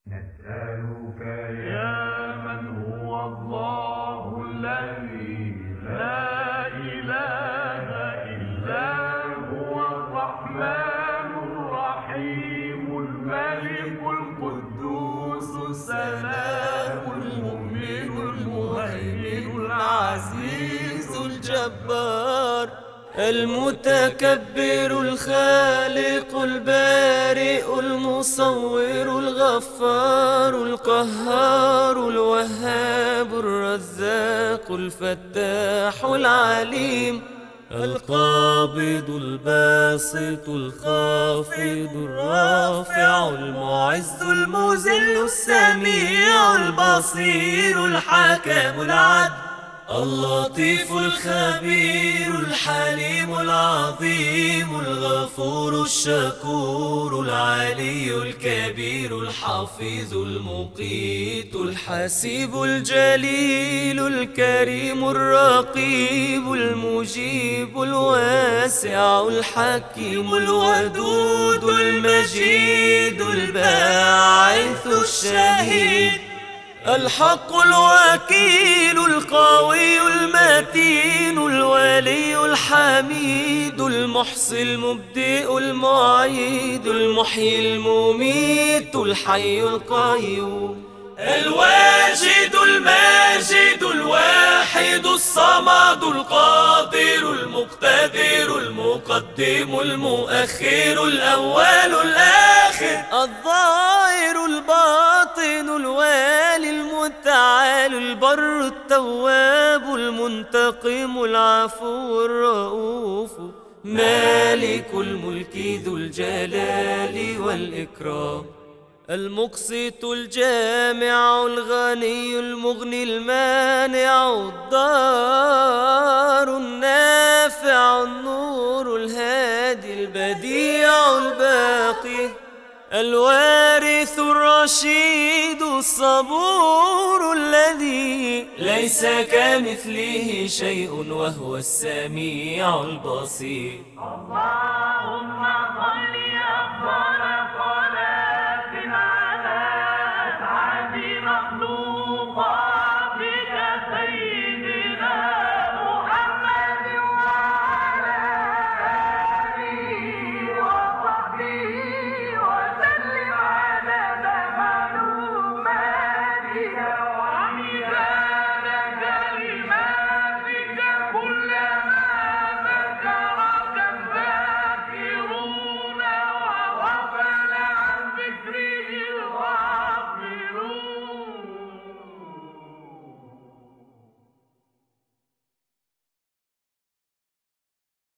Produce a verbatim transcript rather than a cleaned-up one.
نسألك يا من هو الله الذي لا إله إلا هو الرحمن الرحيم الملك القدوس السلام المؤمن المهيمن العزيز الجبار المتكبر الخالق البارئ المصور الغفار القهار الوهاب الرزاق الفتاح العليم القابض الباسط الخافض الرافع المعز المذل السميع البصير الحكم العدل اللطيف الخبير الحليم العظيم الغفور الشكور العلي الكبير الحفيظ المقيت الحسيب الجليل الكريم الرقيب المجيب الواسع الحكيم الودود المجيد الباعث الشهيد الحق الوكيل القوي المتين الولي الحميد المحصي المبدئ المعيد المحيي المميت الحي القيوم الواجد الماجد الواحد الصمد القادر المقتدر المقدم المؤخر الأول الآخر الظاهر الباطن الوالي المتعال البر التواب المنتقم العفو الرؤوف مالك الملك ذو الجلال والإكرام المقسط الجامع الغني المغني المانع الضار النافع النور الهادي البديع الباقي الوارث الرشيد الصبور الذي ليس كمثله شيء وهو السميع البصير. اللهم صل أفضل